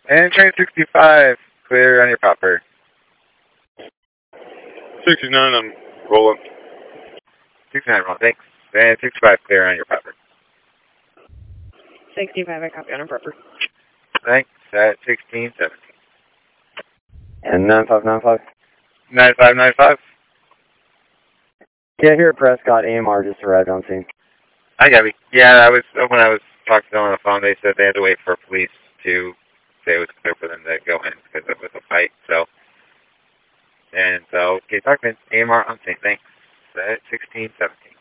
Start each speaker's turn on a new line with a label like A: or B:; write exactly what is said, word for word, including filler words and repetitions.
A: And train sixty-five, clear on your proper.
B: sixty-nine, I'm rolling.
A: sixty-nine, roll, thanks. And sixty-five, clear on your proper.
C: sixty-five, I copy on a proper.
A: Thanks, at sixteen seventeen.
D: And nine five nine five?
A: nine five nine five.
D: Yeah, here at Prescott, A M R just arrived on scene.
A: I got it. Yeah, I was, when I was talking to them on the phone, they said they had to wait for police to say it was clear for them to go in because it was a fight, so. And so, okay, talking to A M R on scene, thanks. At sixteen seventeen.